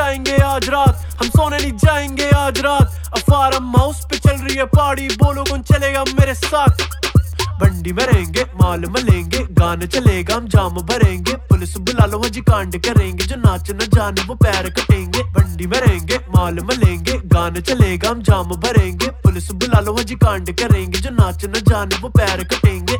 जाएंगे आज रात, हम सोने नहीं जाएंगे आज रात। फार्म हाउस पे चल रही है पार्टी, बोलो कौन चलेगा मेरे साथ। बंडी में रहेंगे, माल मलेंगे, गाने चलेगा, हम जाम भरेंगे। पुलिस बुला लो, हजी कांड करेंगे, जो नाच न जाने वो पैर कटेंगे। बंडी में रहेंगे, माल मलेंगे, गाने चलेगा, हम जाम भरेंगे। पुलिस बुला लो, हजी कांड करेंगे, जो नाच न जाने वो पैर कटेंगे।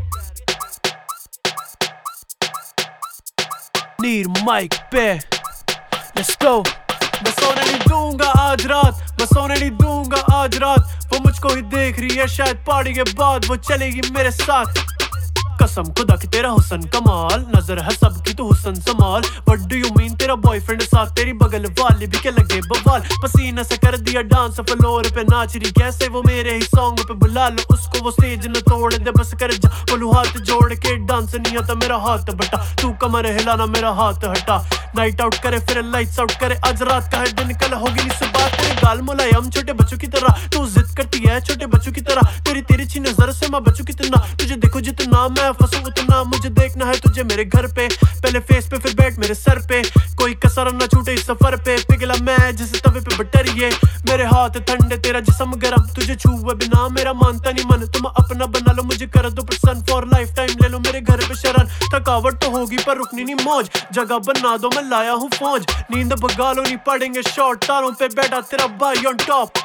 नीर माइक पे, लेट्स गो। मैं सोने नहीं दूंगा आज रात, मैं सोने नहीं दूंगा आज रात। वो मुझको ही देख रही है, शायद पार्टी के बाद वो चलेगी मेरे साथ। कसम खुदा की तेरा हुस्न कमाल, नजर है सबकी तो हुस्न संभाल। व्हाट डू यू मीन तेरा बॉयफ्रेंड साथ, तेरी बगल वाली भी क्या लगे बवाल। पसीना से कर दिया डांस फ्लोर पे, नाच रही कैसे वो मेरे ही सॉन्ग पे। बुला लो उसको, वो स्टेज न तोड़ दे, बस कर जा बोलू हाथ जोड़ के। डांस नहीं आता मेरा हाथ बटा, तू कमर हिलाना मेरा हाथ हटा। नाइट आउट करे फिर लाइट्स आउट करे, आज रात का है दिन कल होगी नहीं सुबह। तेरे गाल मुलायम छोटे बच्चों की तरह, तू जिद करती है छोटे बच्चों की तरह। तेरी तिरछी नजर से मैं बचूं कितना, तुझे देखो जितना मैं फंसूं उतना। मुझे देखना है तुझे मेरे घर पे, पहले फेस पे फिर बैठ मेरे सर पे। कोई कसर न छूटे इस सफर पे, पिघला मैं जिस तवे पे बटरिए। मेरे हाथ ठंडे तेरा जिस्म गरम, तुझे छुए बिना मेरा मानता नहीं मन। तुम अपना बना लो मुझे, कर दो प्रसन्न, फॉर लाइफ टाइम ले लो मेरे घर पे शरण। थकावट तो होगी पर रुकनी नहीं मौज, जगह बना दो मैं लाया हूँ फौज। नींद भगा लो नहीं पड़ेंगे शॉर्ट, तारों पे बैठा तेरा भाई ऑन टॉप।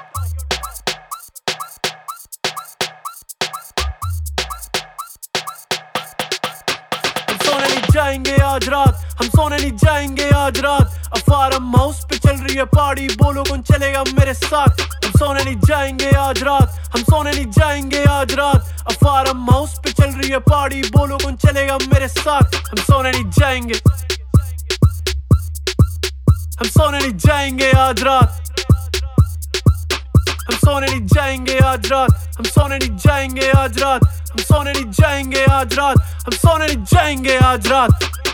सोने नहीं जाएंगे आज रात, हम सोने नहीं जाएंगे आज रात। फार्म हाउस पे चल रही है पार्टी, बोलो कौन चलेगा मेरे साथ। हम सोने नहीं जाएंगे आज रात, हम सोने नहीं जाएंगे आज रात। फार्म हाउस पे चल रही है पार्टी, बोलो कौन चलेगा मेरे साथ। हम सोने नहीं जाएंगे, हम सोने नहीं जाएंगे आज रात, हम सोने नहीं जाएंगे आज रात, हम सोने नहीं जाएंगे आज रात, हम सोने नहीं जाएंगे आज रात, हम सोने नहीं जाएंगे आज रात।